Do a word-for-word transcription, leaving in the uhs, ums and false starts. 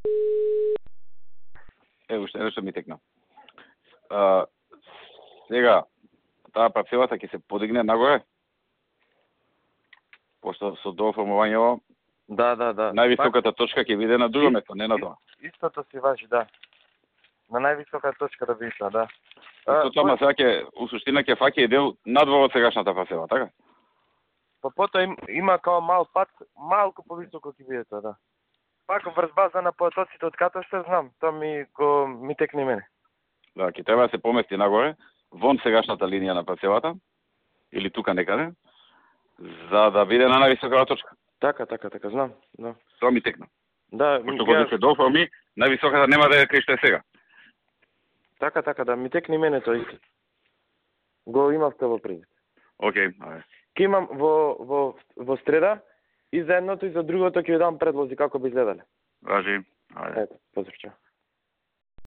Ево уште нешто ми текна. А, сега, таа парцелата ќе се подигне нагоре, пошто со дооформувањето Да, да, да. највисоката точка ќе биде на друго место, не на тоа. Истото си важи, да. На највисока точка да биде, да. Исто тоа, ма сега ќе, у суштина ќе фаќа и дел надвор од сегашната парцела, така? Па потоа им, има као мал пат, малку повисоко ќе биде тоа, да. Пак врз база на потоците од каташте, знам, тоа ми го ми текне мене. Да, ќе треба да се помести нагоре, вон сегашната линија на парцелата, или тука некаде, за да биде на највисоката точка. Така, така, така, знам, да. Тоа ми текна. Да, Пошто кога се доформи, највисоката нема да е кај што е сега. Така, така, да, ми текне мене тоа исто. Го имав тоа во предвид. Океј, ајде. Ке имам во, во, во среда и за едното и за другото ќе ви дам предлози како би изгледале. Важи, ајде. Ето, поздрав.